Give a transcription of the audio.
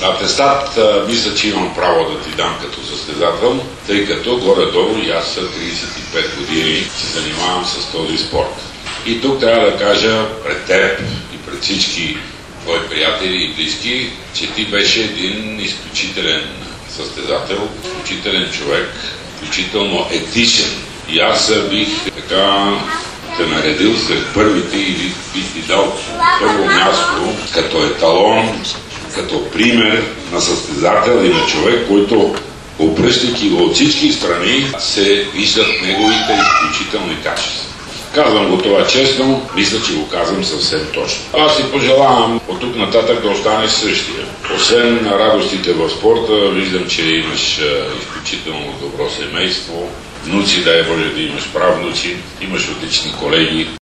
Атестат мисля, че имам право да ти дам като състезател, тъй като горе-долу и аз 35 години се занимавам с този спорт. И тук трябва да кажа пред теб и пред всички твои приятели и близки, че ти беше един изключителен състезател, изключителен човек, изключително етичен. И аз бих така те наредил сред първите и бих ти дал първо място като еталон, като пример на състезател и на човек, който, обръщайки го от всички страни, се виждат неговите изключителни качества. Казвам го това честно, мисля, че го казвам съвсем точно. Аз си пожелавам от тук нататък да останеш същия. Освен радостите в спорта, виждам, че имаш изключително добро семейство, внуци, дай Боже да имаш правнуци, имаш отлични колеги.